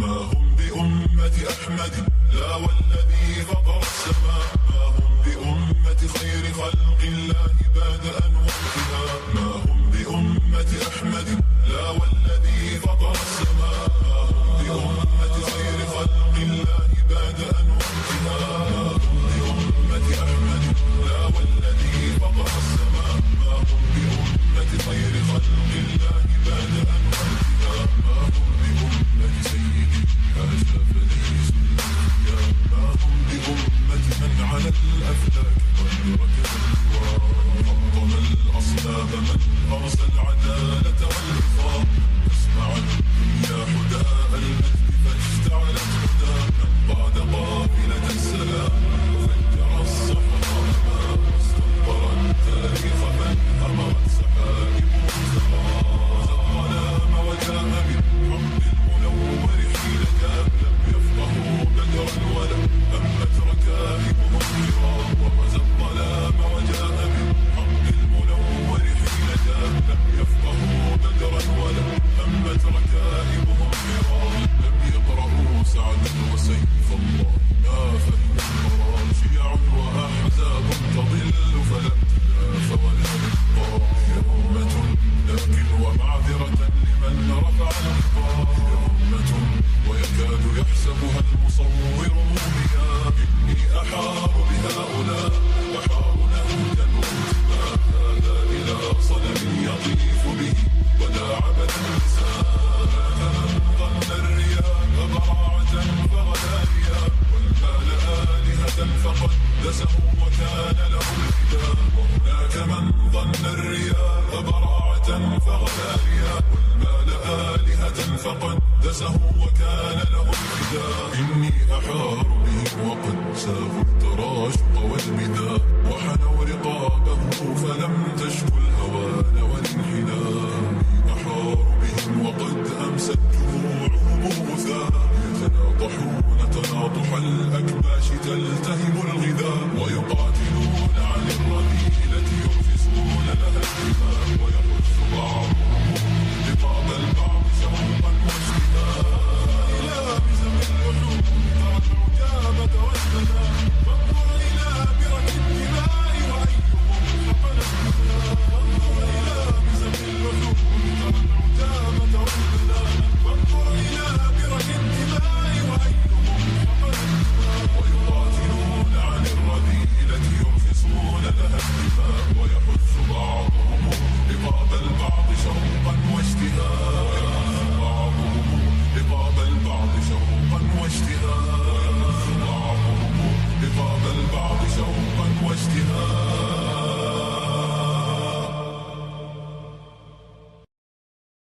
ما هم بأمة أحمد لا والذي فطر السماء، ما هم بأمة خير خلق الله بادأ وانتهاء، ما هم بأمة أحمد لا والذي فطر السماء، ما هم بأمة خير خلق الله بادأ وانتهاء، ما هم بأمة أحمد لا والذي فطر السماء، ما هم بأمة خير خلق الله بادأ وانتهاء، ما هم بأمة سيدي هذا فليس الأنبياء، ما هم بأمة من على الأفلاك قد ركب الوراء، حطم الأصنام من أرسى العدالة والوفاق، تسمع الدنيا حداء المجد فاشتعلت هدى، من قاد قافلة السلام وفجر الصحراء ماء، واستنطر التاريخ من أمرت سحائبه زهراء، الظلام وجاء بالحق المنور حين جاء، لم يفقهوا بدرا ولم همت ركائبهم حراء، ورمز الظلام وجاء بالحق المنور حين جاء، لم يفقهوا بدرا ولم همت ركائبهم حراء، لم يقرأوا سعدا وسيف الله ما فهموا المراد، شيع وأحزاب تضل فلا ائتلاف ولا انقاذ، هي أمة لكن ومعذرة لمن رفع الخطاب، هي أمة ويكاد يحسبها المصور موميا، إني أحار بهؤلاء أحار نهجا وانتباه، هذا إلى صنم يطيف به ولا عبد النساء، من ظن الرياء براعة فغدا رياء، والمال آلهة فقدسه وكان له الفداء، وهناك من ظن الرياء براعة فغدا رياء، والمال آلهة فقدسه وكان له الفداء، إني أحار بهم وقد ساغوا التراشق والبداء، وحنوا